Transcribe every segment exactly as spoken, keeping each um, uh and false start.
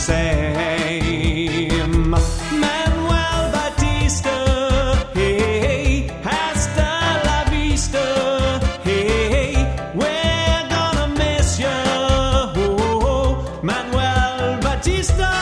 same. Manuel Batista, hey, hasta la vista, hey, we're gonna miss you, oh, Manuel Batista.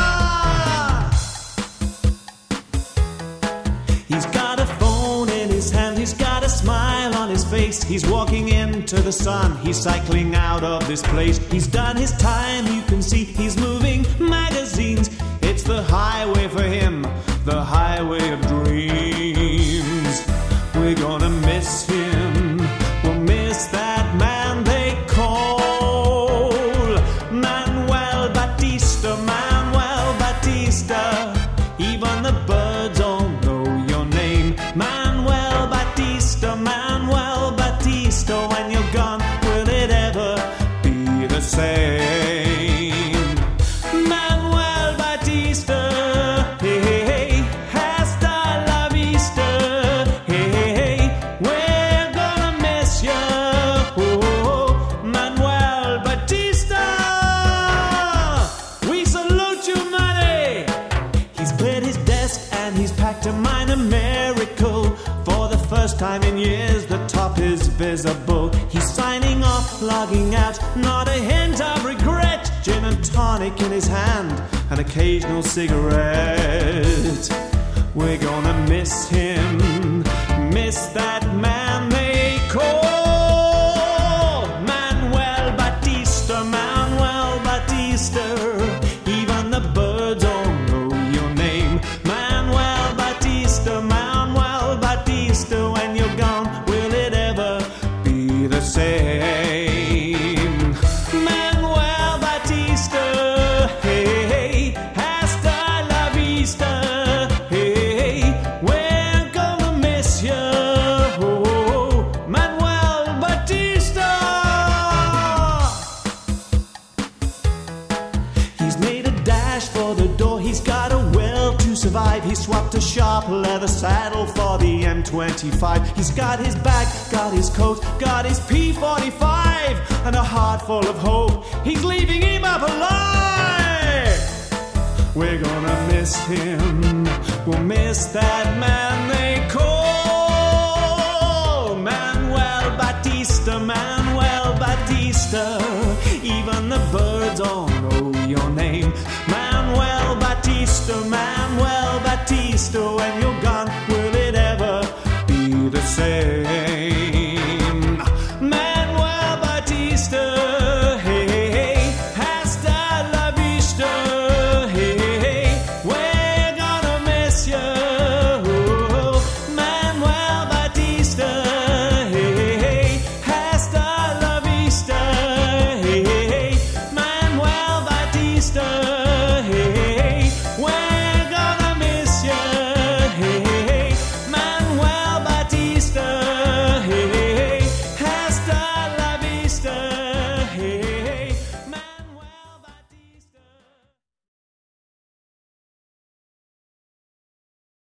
He's got a phone in his hand, he's got a smile on his face. He's walking into the sun, he's cycling out of this place. He's done his time, you can see he's moving magazines. It's the highway for him, the highway of dreams. We're gonna miss him, we'll miss that man they call Manuel Batista, Manuel Batista. Even the birds all know your name, Manuel Batista, Manuel Batista. When you're gone, will it ever be the same? Manuel Batista, hey, hey, hasta la vista, hey, hey, we're gonna miss you, oh, Manuel Batista. We salute you, Manny. He's cleared his desk and he's packed a minor miracle. For the first time in years, the top is visible. He's signing off, logging out, not a hint of regret. Gin and tonic in his hand, an occasional cigarette. We're gonna miss him, miss that man they call Manuel Batista, Manuel Batista. Even the birds all know your name, Manuel Batista, Manuel Batista. When you're gone, will it ever be the same? Manuel Batista, hey, hey, hasta la vista, hey, we're gonna miss you, oh, Manuel Batista. He's made a dash for the door, he's got a will to survive. He swapped a sharp leather saddle for the M twenty-five. He's got his bag, got his coat, got his P forty-five, and a heart full of hope. He's leaving him up alive. We're gonna miss him, we'll miss that man they call Manuel Batista, Manuel Batista. Even the birds all know your name, Manuel Batista, Manuel Batista. When you're gone, will it ever be the same?